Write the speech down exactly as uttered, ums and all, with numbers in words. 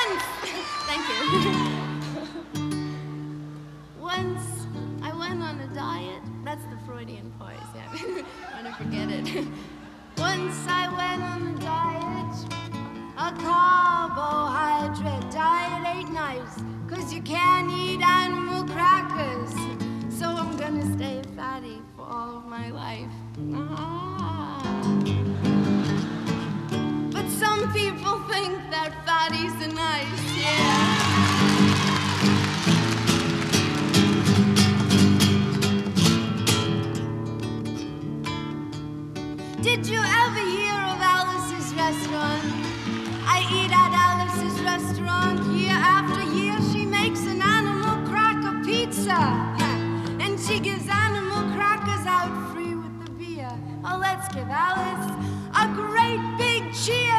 Once, thank you. Once I went on a diet. That's the Freudian pause, yeah. I want to forget it. Once I went on a diet, a carbohydrate diet ain't nice, 'cause you can't eat animal crackers. So I'm gonna stay fatty for all of my life. Ah. But some people think that fatties are nice, yeah. Did you ever hear of Alice's restaurant? I eat at Alice's restaurant year after year. She makes an animal cracker pizza, and she gives animal crackers out free with the beer. Oh, let's give Alice a great big cheer.